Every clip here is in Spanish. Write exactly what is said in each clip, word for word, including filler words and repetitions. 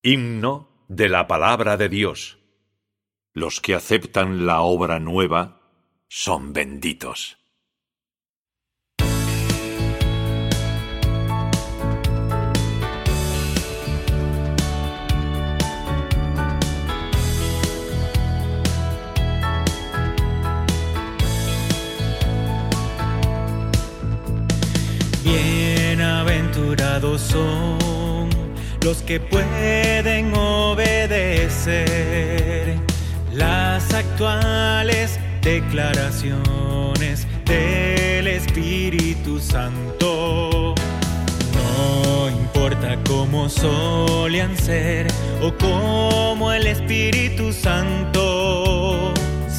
Himno de la palabra de Dios. Los que aceptan la obra nueva son benditos. Bienaventurados son los que pueden obedecer las actuales declaraciones del Espíritu Santo. No importa cómo solían ser o cómo el Espíritu Santo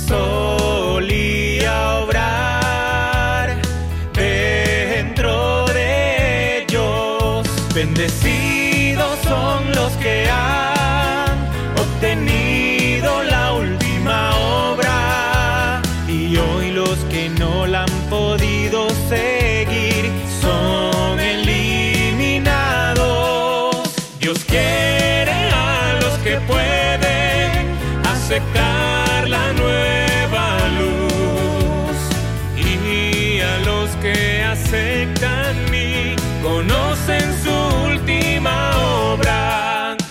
solía obrar dentro de ellos. Bendecidos son los que han obtenido la última obra, y hoy los que no la han podido seguir son eliminados. Dios quiere a los que pueden aceptar la nueva luz, y a los que aceptan y conocen su última obra.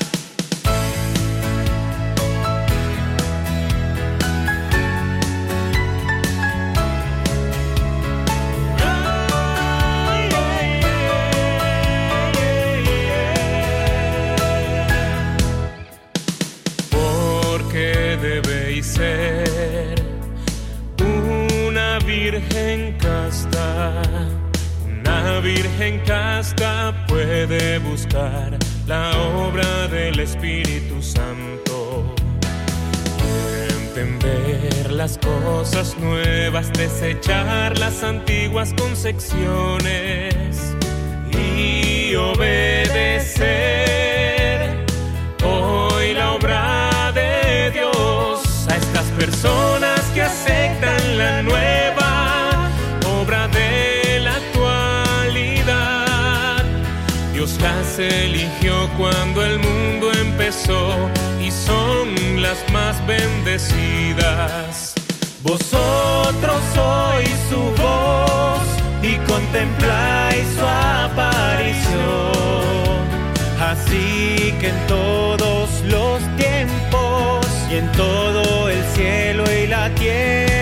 Porque debéis ser una virgen casta. Una virgen casta puede buscar la obra del Espíritu Santo, entender las cosas nuevas, desechar las antiguas concepciones y obedecer hoy la obra de Dios a estas personas que aceptan la nueva obra de Dios. Las eligió cuando el mundo empezó y son las más bendecidas. Vosotros sois su voz y contempláis su aparición. Así que en todos los tiempos y en todo el cielo y la tierra